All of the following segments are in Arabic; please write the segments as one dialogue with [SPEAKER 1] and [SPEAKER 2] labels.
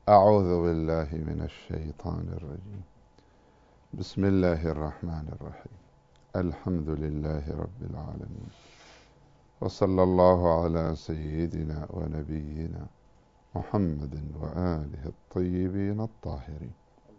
[SPEAKER 1] أعوذ بالله من الشيطان الرجيم. بسم الله الرحمن الرحيم. الحمد لله رب العالمين، وصلى الله على سيدنا ونبينا محمد وآله الطيبين الطاهرين.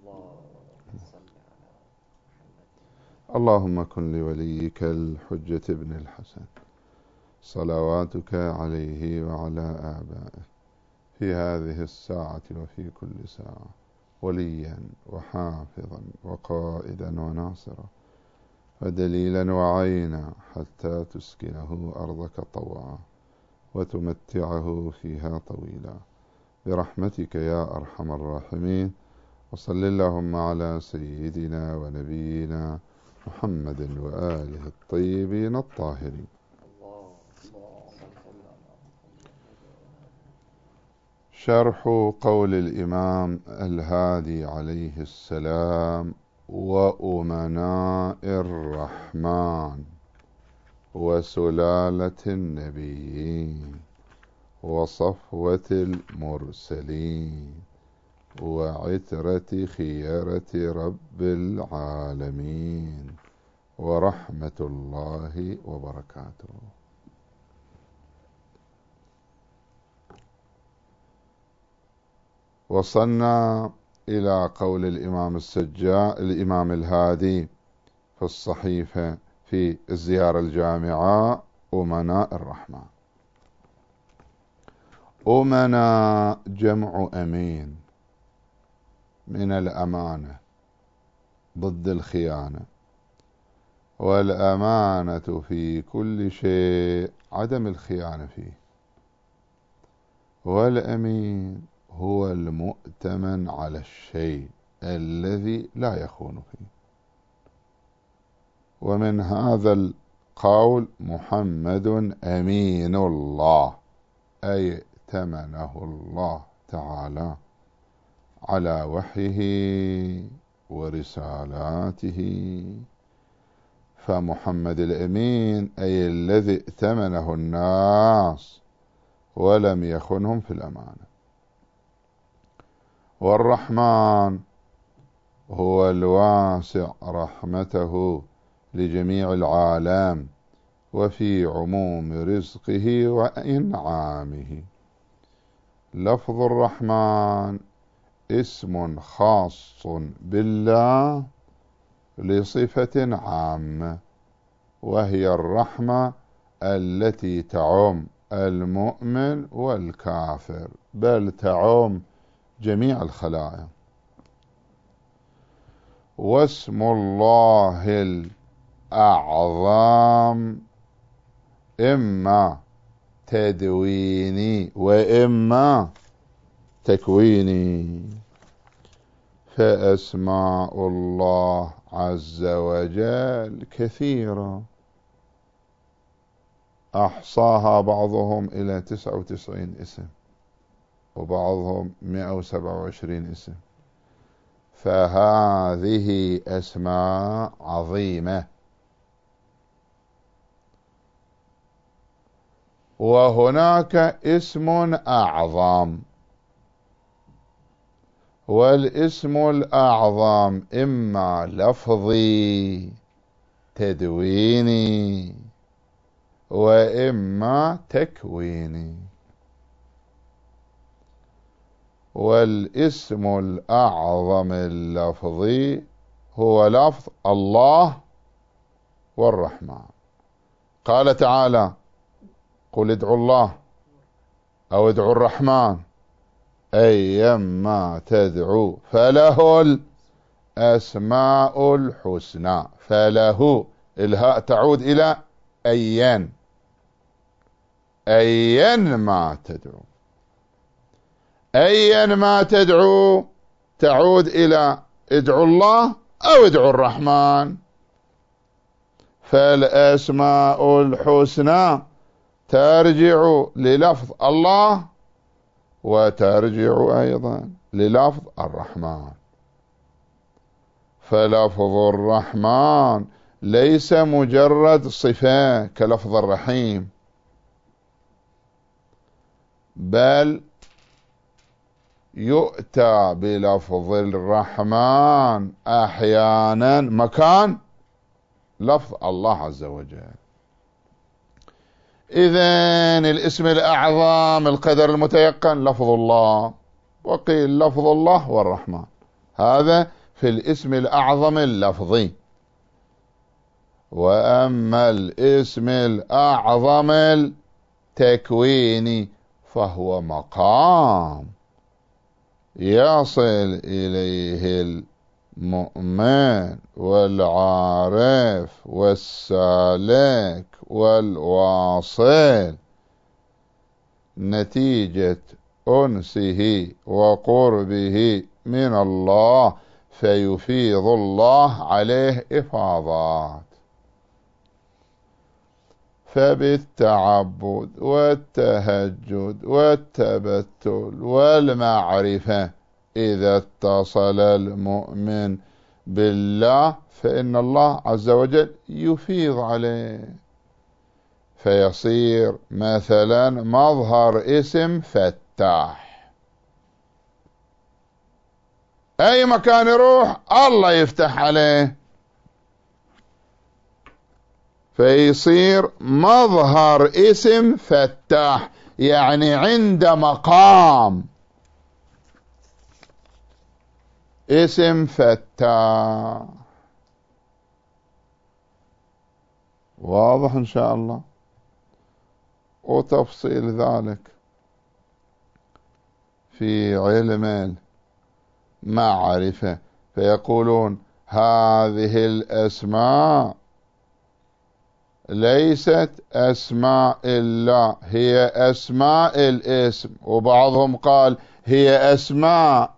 [SPEAKER 1] اللهم كن لوليك الحجة ابن الحسن صلواتك عليه وعلى آبائه في هذه الساعة وفي كل ساعة وليا وحافظا وقائدا وناصرا ودليلا وعينا، حتى تسكنه أرضك طوعا وتمتعه فيها طويلا برحمتك يا أرحم الراحمين. وصل اللهم على سيدنا ونبينا محمد وآله الطيبين الطاهرين. شرح قول الإمام الهادي عليه السلام: وأمناء الرحمن وسلالة النبيين وصفوة المرسلين وعترة خيرة رب العالمين ورحمة الله وبركاته. وصلنا إلى قول الإمام الهادي في الصحيفة في الزيارة الجامعة: أمناء الرحمن. أمناء جمع أمين، من الأمانة ضد الخيانة، والأمانة في كل شيء عدم الخيانة فيه، والأمين هو المؤتمن على الشيء الذي لا يخون فيه. ومن هذا القول: محمد أمين الله، أي ائتمنه الله تعالى على وحيه ورسالاته. فمحمد الأمين أي الذي ائتمنه الناس ولم يخنهم في الأمانة. والرحمن هو الواسع رحمته لجميع العالم وفي عموم رزقه وإنعامه. لفظ الرحمن اسم خاص بالله لصفة عامة، وهي الرحمة التي تعم المؤمن والكافر، بل تعم جميع الخلائق. واسم الله الأعظم إما تدويني وإما تكويني، فأسماء الله عز وجل كثيرة، أحصاها بعضهم إلى 99 اسم وبعضهم 127 اسم. فهذه أسماء عظيمة. وهناك اسم أعظم، والاسم الأعظم إما لفظي تدويني وإما تكويني. والاسم الأعظم اللفظي هو لفظ الله والرحمن. قال تعالى: قل ادعوا الله أو ادعوا الرحمن أيما تدعوا فله الأسماء الحسنى. فله الهاء تعود إلى أين ما تدعو، أيا ما تدعو تعود إلى ادعوا الله أو ادعوا الرحمن. فالأسماء الحسنى ترجع للفظ الله وترجع أيضا للفظ الرحمن. فلفظ الرحمن ليس مجرد صفة كلفظ الرحيم، بل يؤتى بلفظ الرحمن أحيانا مكان لفظ الله عز وجل. إذن الاسم الأعظم القدر المتيقن لفظ الله، وقيل لفظ الله والرحمن، هذا في الاسم الأعظم اللفظي. وأما الاسم الأعظم التكويني فهو مقام يصل إليه المؤمن والعارف والسالك والواصل نتيجة أنسه وقربه من الله، فيفيض الله عليه إفاضات. فبالتعبد والتهجد والتبتل والمعرفة إذا اتصل المؤمن بالله فإن الله عز وجل يفيض عليه، فيصير مثلا مظهر اسم فتاح، أي مكان يروح الله يفتح عليه، فيصير مظهر اسم فتاح، يعني عند مقام اسم فتاح. واضح إن شاء الله. وتفصيل ذلك في علم المعرفة، فيقولون هذه الأسماء ليست أسماء الله، هي أسماء الاسم. وبعضهم قال هي أسماء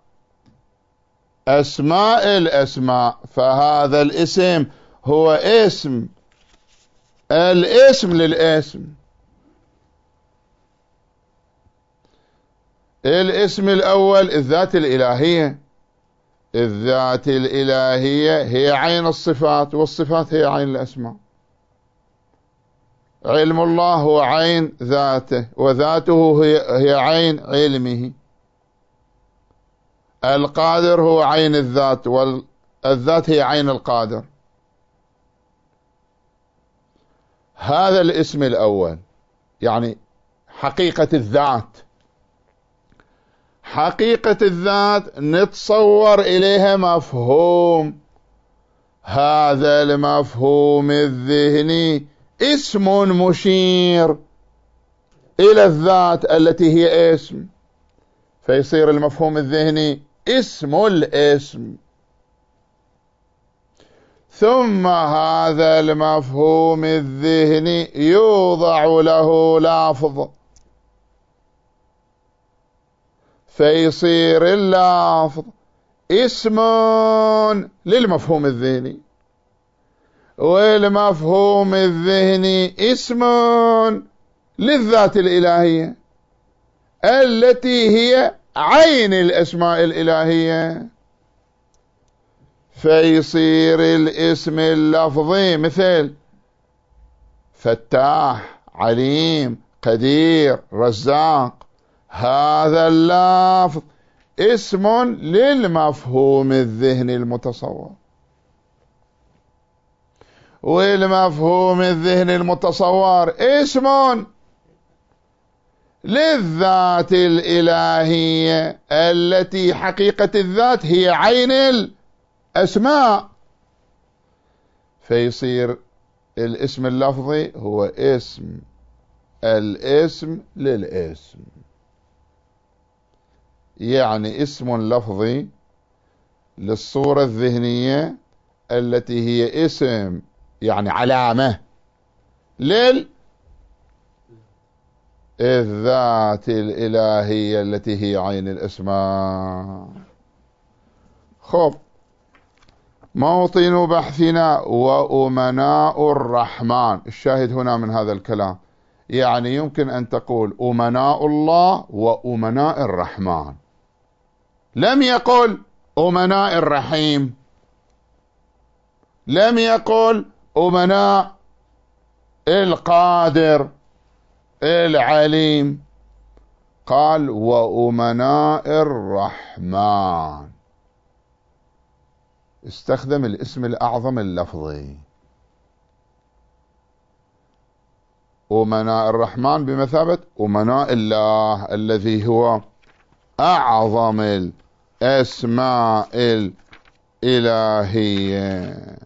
[SPEAKER 1] الأسماء، فهذا الاسم هو اسم الاسم للاسم. الاسم الأول الذات الإلهية، الذات الإلهية هي عين الصفات، والصفات هي عين الأسماء. علم الله هو عين ذاته، وذاته هي عين علمه. القادر هو عين الذات، والذات هي عين القادر. هذا الاسم الأول يعني حقيقة الذات. حقيقة الذات نتصور إليها مفهوم، هذا المفهوم الذهني اسم مشير إلى الذات التي هي اسم، فيصير المفهوم الذهني اسم الاسم. ثم هذا المفهوم الذهني يوضع له لفظ، فيصير اللفظ اسم للمفهوم الذهني، والمفهوم الذهني اسم للذات الإلهية التي هي عين الأسماء الإلهية. فيصير الاسم اللفظي مثل فتاح، عليم، قدير، رزاق، هذا اللفظ اسم للمفهوم الذهني المتصور، والمفهوم الذهني المتصور اسم للذات الإلهية التي حقيقة الذات هي عين الأسماء. فيصير الاسم اللفظي هو اسم الاسم للاسم، يعني اسم لفظي للصورة الذهنية التي هي اسم، يعني علامة للذات الإلهية التي هي عين الأسماء. خب، موطن بحثنا وأمناء الرحمن. الشاهد هنا من هذا الكلام يعني يمكن أن تقول أمناء الله وأمناء الرحمن، لم يقل أمناء الرحيم، لم يقل أمناء القادر العليم، قال وأمناء الرحمن، استخدم الاسم الأعظم اللفظي. أمناء الرحمن بمثابة أمناء الله الذي هو أعظم الأسماء الإلهية.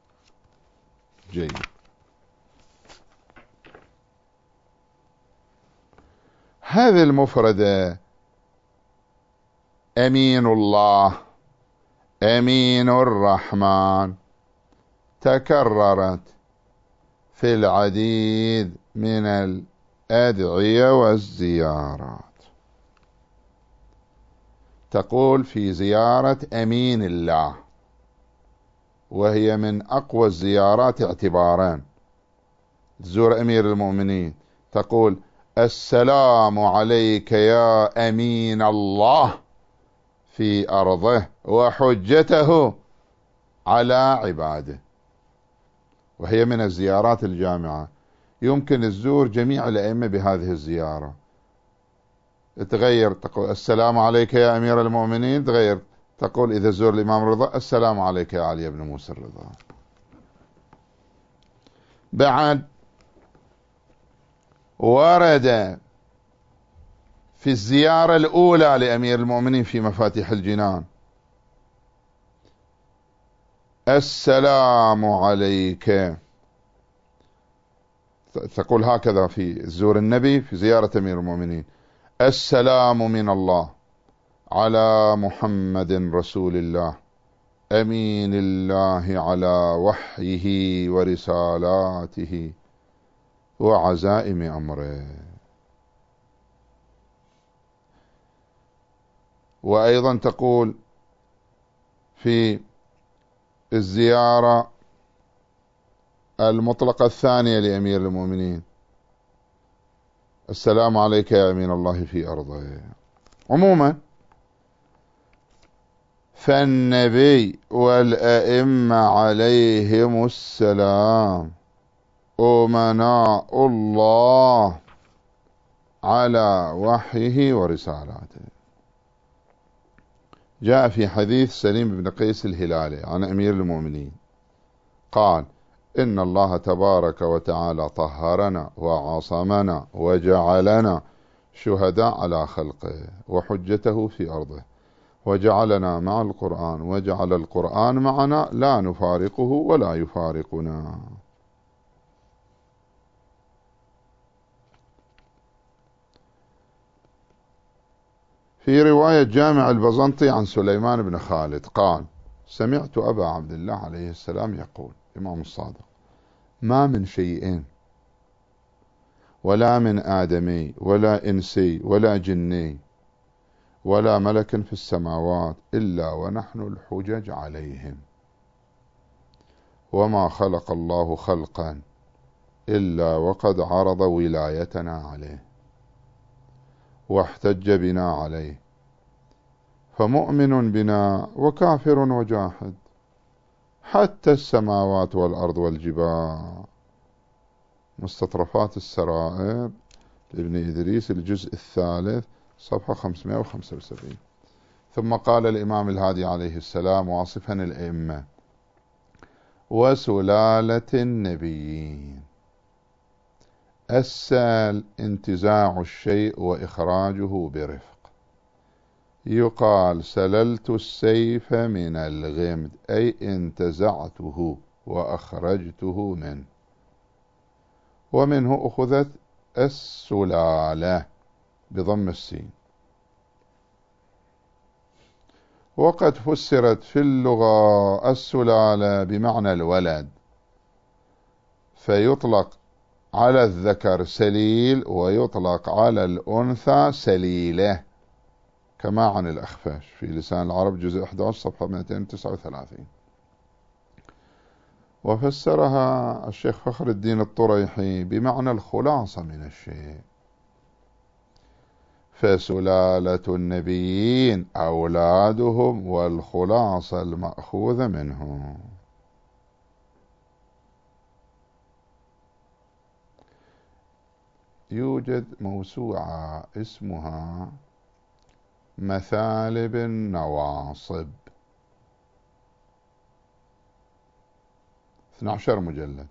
[SPEAKER 1] جيد. هذه المفردة أمين الله، أمين الرحمن، تكررت في العديد من الأدعية والزيارات. تقول في زيارة أمين الله، وهي من أقوى الزيارات اعتبارا. تزور أمير المؤمنين تقول السلام عليك يا أمين الله في أرضه وحجته على عباده، وهي من الزيارات الجامعة. يمكن تزور جميع الأئمة بهذه الزيارة. تغير تقول السلام عليك يا أمير المؤمنين، تغير تقول إذا زور الإمام الرضا السلام عليك يا علي بن موسى الرضا. بعد ورد في الزيارة الأولى لأمير المؤمنين في مفاتيح الجنان السلام عليك، تقول هكذا في زور النبي في زيارة أمير المؤمنين السلام من الله على محمد رسول الله أمين الله على وحيه ورسالاته وعزائم أمره. وأيضا تقول في الزيارة المطلقة الثانية لأمير المؤمنين السلام عليك يا أمين الله في أرضه. عموما فالنبي والأئمة عليهم السلام أمناء الله على وحيه ورسالاته. جاء في حديث سليم بن قيس الهلالي عن أمير المؤمنين قال إن الله تبارك وتعالى طهرنا وعصمنا وجعلنا شهداء على خلقه وحجته في أرضه، وجعلنا مع القرآن وجعل القرآن معنا لا نفارقه ولا يفارقنا. في رواية جامع البزنطي عن سليمان بن خالد قال سمعت أبا عبد الله عليه السلام يقول إمام الصادق ما من شيء ولا من آدمي ولا إنسي ولا جني ولا ملك في السماوات إلا ونحن الحجج عليهم، وما خلق الله خلقا إلا وقد عرض ولايتنا عليه واحتج بنا عليه، فمؤمن بنا وكافر وجاحد حتى السماوات والأرض والجبال. مستطرفات السرائر لابن إدريس الجزء الثالث صفحة 575. ثم قال الإمام الهادي عليه السلام واصفا الأئمة وسلالة النبيين السال انتزاع الشيء وإخراجه برفق، يقال سللت السيف من الغمد أي انتزعته وأخرجته منه، ومنه أخذت السلالة بضم السين. وقد فسرت في اللغة السلالة بمعنى الولد، فيطلق على الذكر سليل ويطلق على الأنثى سليلة، كما عن الأخفاش في لسان العرب جزء 11 صفحة 239. وفسرها الشيخ فخر الدين الطريحي بمعنى الخلاصة من الشيء، فسلالة النبيين أولادهم والخلاصة المأخوذة منهم. يوجد موسوعة اسمها مثالب النواصب، 12 مجلد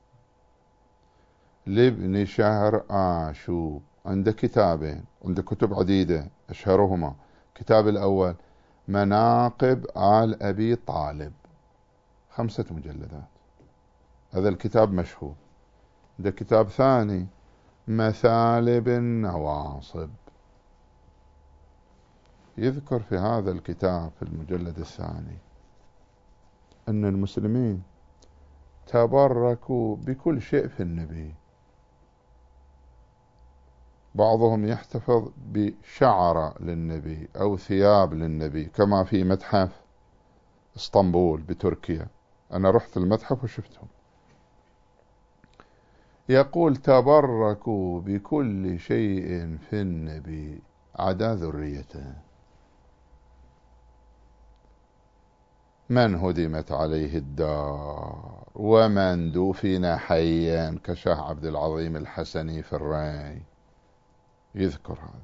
[SPEAKER 1] لابن شهر آشوب. عنده كتابين، عنده كتب عديدة أشهرهما كتاب الأول مناقب آل أبي طالب، 5 مجلدات، هذا الكتاب مشهور. عنده كتاب ثاني مثالب النواصب، يذكر في هذا الكتاب في المجلد الثاني أن المسلمين تبركوا بكل شيء في النبي. بعضهم يحتفظ بشعر للنبي أو ثياب للنبي، كما في متحف اسطنبول بتركيا، أنا رحت المتحف وشفتهم. يقول تبركوا بكل شيء في النبي عدا ذريته، من هدمت عليه الدار ومن دفن حيا كشاه عبد العظيم الحسني في الري، يذكر هذا.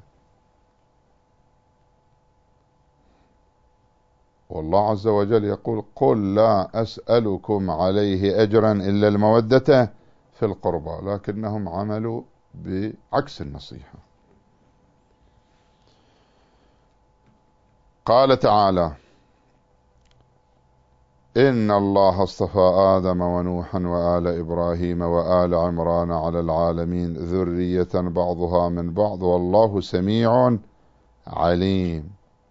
[SPEAKER 1] والله عز وجل يقول قل لا أسألكم عليه أجرا إلا المودة في القربى، لكنهم عملوا بعكس النصيحة. قال تعالى إن الله اصطفى آدم ونوحا وآل إبراهيم وآل عمران على العالمين ذرية بعضها من بعض والله سميع عليم.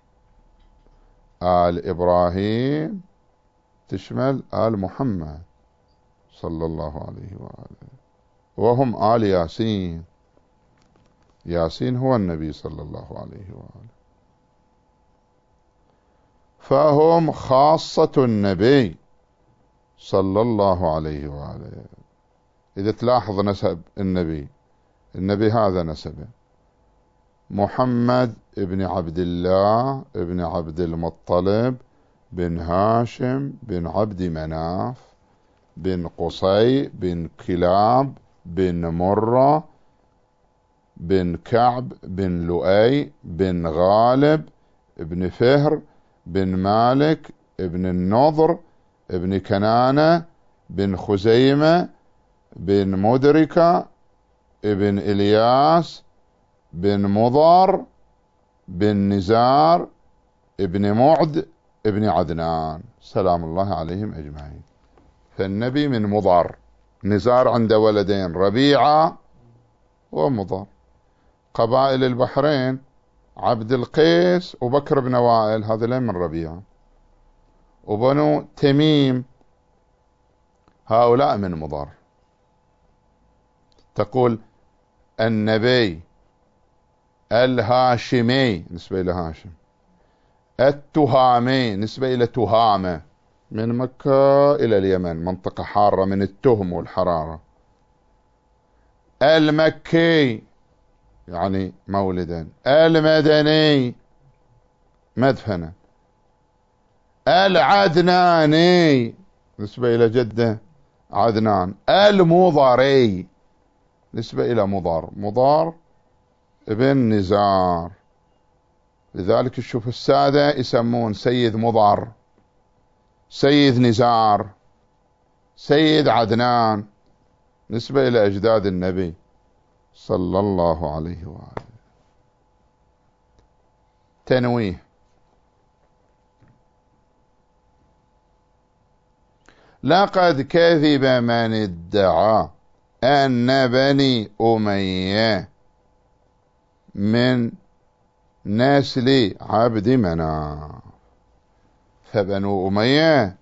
[SPEAKER 1] آل إبراهيم تشمل آل محمد صلى الله عليه وآله، وهم آل ياسين، ياسين هو النبي صلى الله عليه وآله، فهم خاصة النبي صلى الله عليه وآله. إذا تلاحظ نسب النبي، النبي هذا نسبه محمد ابن عبد الله ابن عبد المطلب بن هاشم بن عبد مناف بن قصي بن كلاب بن مرة بن كعب بن لؤي بن غالب ابن فهر بن مالك ابن النضر ابن كنانة بن خزيمة بن مدركة ابن إلياس بن مضر بن نزار ابن معد ابن عدنان سلام الله عليهم أجمعين. فالنبي من مضر، نزار عنده ولدين ربيعة ومضر. قبائل البحرين عبد القيس وبكر بن وائل، هذين من ربيعة. وبنو تميم هؤلاء من مضر. تقول النبي الهاشمي نسبة إلى هاشم، التهامي نسبة إلى تهامة، من مكة إلى اليمن منطقة حارة من التهم والحرارة. المكي يعني مولدا، المدني مدفنا، العدناني نسبة إلى جدة عدنان، المضري نسبة إلى مضر، مضار ابن نزار. لذلك تشوف السادة يسمون سيد مضر، سيد نزار، سيد عدنان، نسبة إلى أجداد النبي صلى الله عليه وآله. تنويه: لقد كذب من ادعى أن بني أمية من نسل عبد مناف، فبنو أمية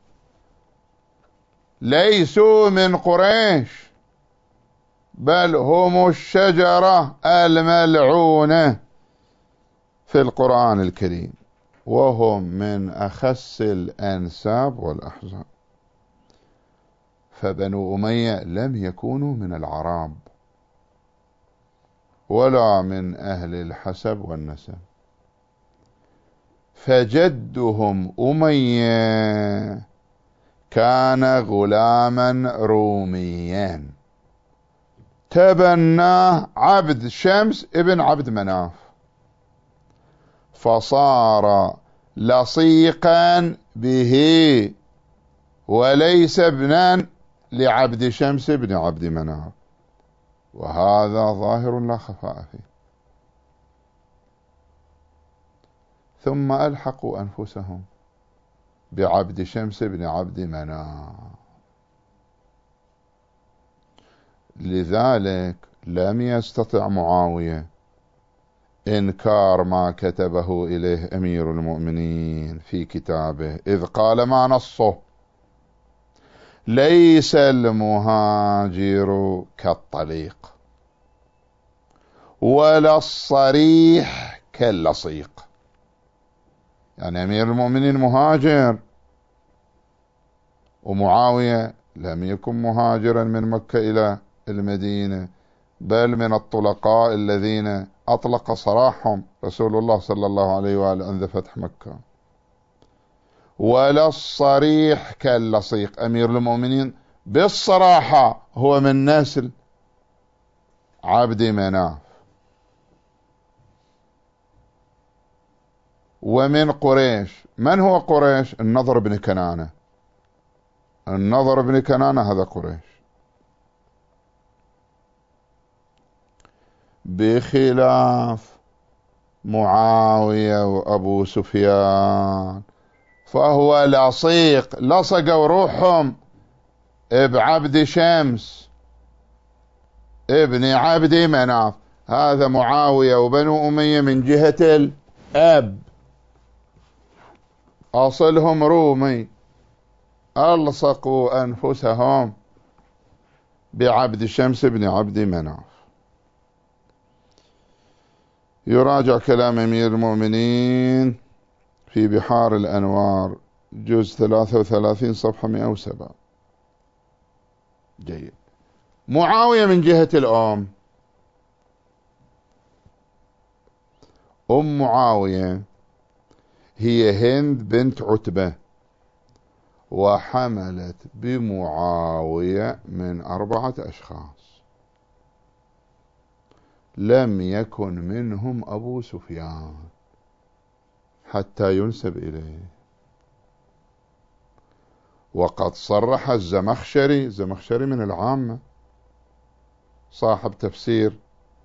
[SPEAKER 1] ليسوا من قريش، بل هم الشجرة الملعونة في القرآن الكريم، وهم من أخس الأنساب والأحزاب. فبنو أمية لم يكونوا من العرب ولا من أهل الحسب والنسب، فجدهم أمية كان غلاما روميا تبناه عبد شمس ابن عبد مناف، فصار لصيقا به وليس ابنا لعبد شمس بن عبد مناف، وهذا ظاهر لا خفاء فيه. ثم ألحقوا أنفسهم بعبد شمس بن عبد مناف. لذلك لم يستطع معاوية إنكار ما كتبه إليه أمير المؤمنين في كتابه، إذ قال ما نصه: ليس المهاجر كالطليق ولا الصريح كاللصيق. يعني أمير المؤمنين مهاجر، ومعاوية لم يكن مهاجرا من مكة إلى المدينة، بل من الطلقاء الذين أطلق سراحهم رسول الله صلى الله عليه وآله عند فتح مكة. ولا الصريح كاللصيق، أمير المؤمنين بالصراحة هو من نسل عبد مناف ومن قريش. من هو قريش؟ النضر بن كنانة. النضر بن كنانة هذا قريش، بخلاف معاوية وأبو سفيان فهو لصيق، لصقوا روحهم بعبد شمس ابن عبد مناف. هذا معاوية وبنو أمية من جهة الأب، أصلهم رومي، ألصقوا أنفسهم بعبد شمس بن عبد مناف. يراجع كلام أمير المؤمنين في بحار الأنوار جزء 33 صفحة 107. جيد. معاوية من جهة الأم، أم معاوية هي هند بنت عتبة، وحملت بمعاوية من 4 أشخاص، لم يكن منهم أبو سفيان حتى ينسب إليه. وقد صرح الزمخشري من العامة، صاحب تفسير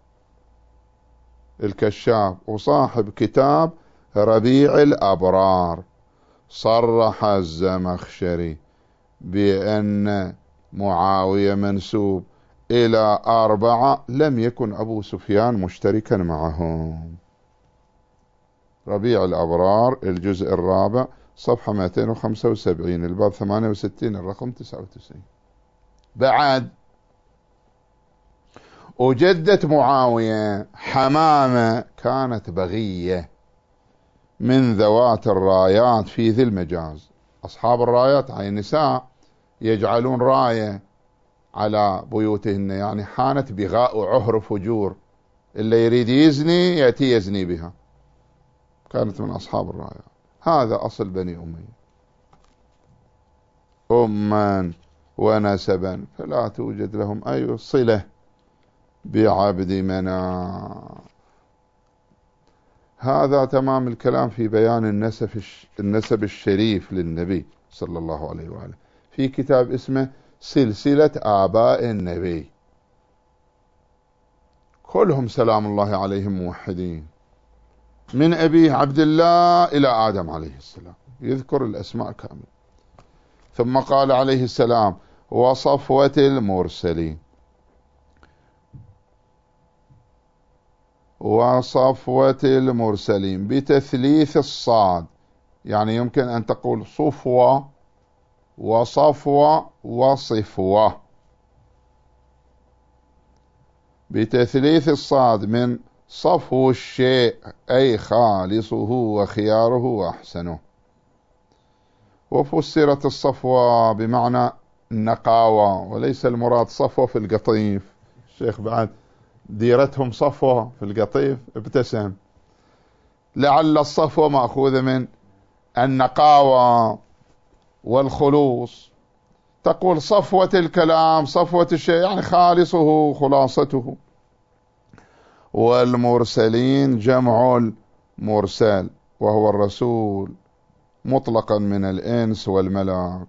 [SPEAKER 1] الكشاف وصاحب كتاب ربيع الأبرار، صرح الزمخشري بأن معاوية منسوب إلى 4 لم يكن أبو سفيان مشتركا معهم. ربيع الأبرار الجزء 4 صفحة 275 الباب 68 الرقم 99. بعد وجدة معاوية حمامة كانت بغية من ذوات الرايات في ذي المجاز. أصحاب الرايات هاي نساء يجعلون راية على بيوتهن، يعني حانت بغاء عهر فجور، اللي يريد يزني يأتي يزني بها. كانت من أصحاب الرايات. هذا أصل بني أمية، أما ونسبا فلا توجد لهم أي صلة بعبد مناف. هذا تمام الكلام في بيان النسب الشريف للنبي صلى الله عليه وآله في كتاب اسمه سلسلة آباء النبي، كلهم سلام الله عليهم موحدين، من أبي عبد الله إلى آدم عليه السلام، يذكر الأسماء كاملة. ثم قال عليه السلام: وصفوة المرسلين، وصفوة المرسلين بتثليث الصاد، يعني يمكن أن تقول صفوة وصفوة وصفوة، بتثليث الصاد من صفو الشيء أي خالصه وخياره وأحسنه. وفسرت الصفوة بمعنى النقاوة، وليس المراد صفوة في القطيف. الشيخ بعد ديرتهم صفوة في القطيف ابتسم، لعل الصفوة مأخوذة من النقاوة والخلوص. تقول صفوة الكلام، صفوة الشيء يعني خالصه خلاصته. والمرسلين جمع المرسل وهو الرسول مطلقا من الإنس والملاك.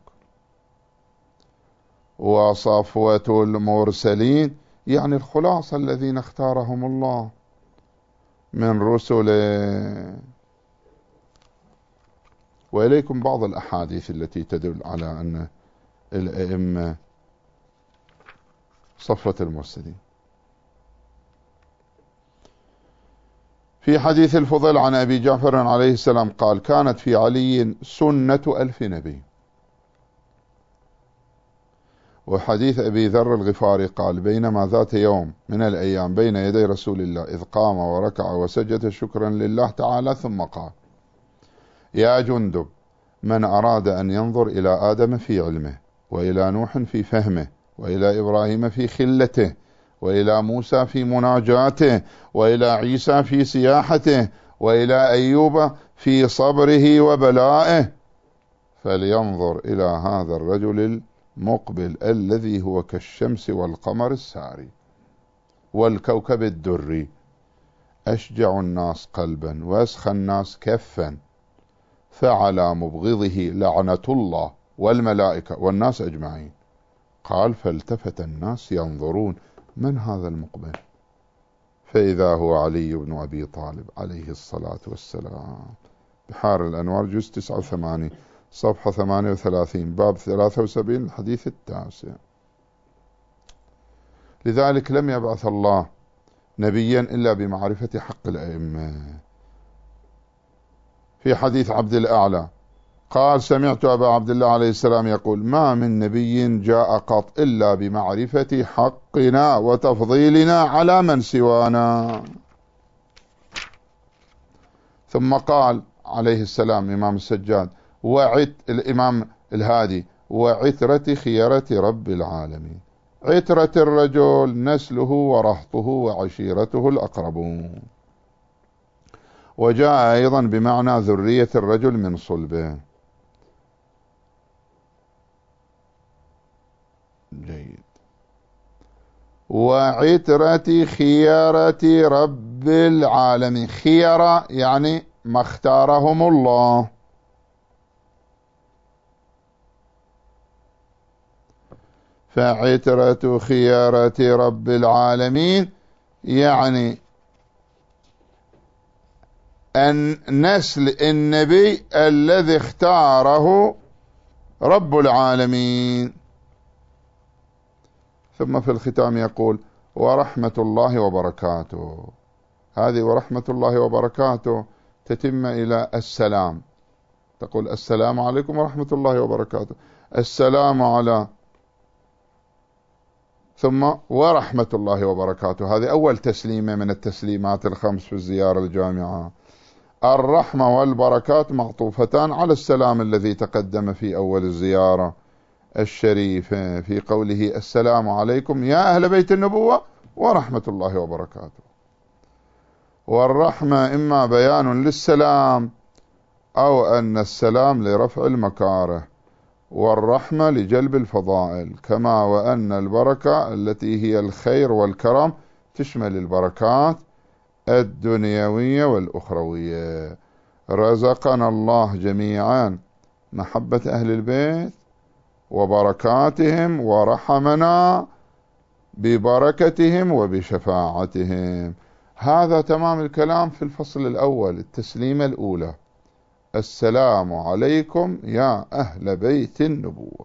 [SPEAKER 1] وصفوة المرسلين يعني الخلاصة الذين اختارهم الله من رسله. وإليكم بعض الأحاديث التي تدل على أن الأئمة صفوة المرسلين. في حديث الفضل عن أبي جعفر عليه السلام قال: كانت في علي سنة 1000 نبي. وحديث أبي ذر الغفاري قال: بينما ذات يوم من الأيام بين يدي رسول الله إذ قام وركع وسجد شكرا لله تعالى، ثم قال: يا جندب، من أراد أن ينظر إلى آدم في علمه، وإلى نوح في فهمه، وإلى إبراهيم في خلته، وإلى موسى في مناجاته، وإلى عيسى في سياحته، وإلى أيوب في صبره وبلائه، فلينظر إلى هذا الرجل المقبل الذي هو كالشمس والقمر الساري والكوكب الدري، أشجع الناس قلبا وأسخى الناس كفا، فعلى مبغضه لعنة الله والملائكة والناس أجمعين. قال: فالتفت الناس ينظرون من هذا المقبل، فإذا هو علي بن أبي طالب عليه الصلاة والسلام. بحار الأنوار جزء 89 صفحة 38 باب 73 الحديث 9. لذلك لم يبعث الله نبيا إلا بمعرفة حق الأئمة. في حديث عبد الأعلى قال: سمعت أبا عبد الله عليه السلام يقول: ما من نبي جاء قط إلا بمعرفة حقنا وتفضيلنا على من سوانا. ثم قال عليه السلام إمام السجاد الإمام الهادي: وعترة خيرة رب العالمين. عترة الرجل نسله ورهطه وعشيرته الأقربون. وجاء أيضا بمعنى ذرية الرجل من صلبه. جيد. وعترة خيرة رب العالمين. خيرة يعني ما اختارهم الله. فعترة خيرة رب العالمين يعني أن نسل النبي الذي اختاره رب العالمين. ثم في الختام يقول: ورحمة الله وبركاته. هذه ورحمة الله وبركاته تتم إلى السلام. تقول: السلام عليكم ورحمة الله وبركاته. السلام على، ثم ورحمة الله وبركاته. هذه أول تسليمة من التسليمات الخمس في الزيارة الجامعة. الرحمة والبركات معطوفتان على السلام الذي تقدم في أول الزيارة الشريفة في قوله: السلام عليكم يا أهل بيت النبوة ورحمة الله وبركاته. والرحمة إما بيان للسلام أو أن السلام لرفع المكاره، والرحمة لجلب الفضائل، كما وأن البركة التي هي الخير والكرم تشمل البركات الدنيوية والأخروية. رزقنا الله جميعا محبة أهل البيت وبركاتهم، ورحمنا ببركتهم وبشفاعتهم. هذا تمام الكلام في الفصل الأول، التسليمة الأولى: السلام عليكم يا أهل بيت النبوة.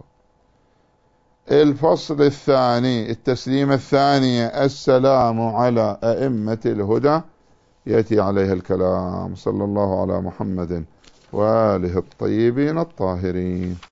[SPEAKER 1] الفصل الثاني، التسليمة الثانية: السلام على أئمة الهدى، يأتي عليها الكلام. صلى الله على محمد وآله الطيبين الطاهرين.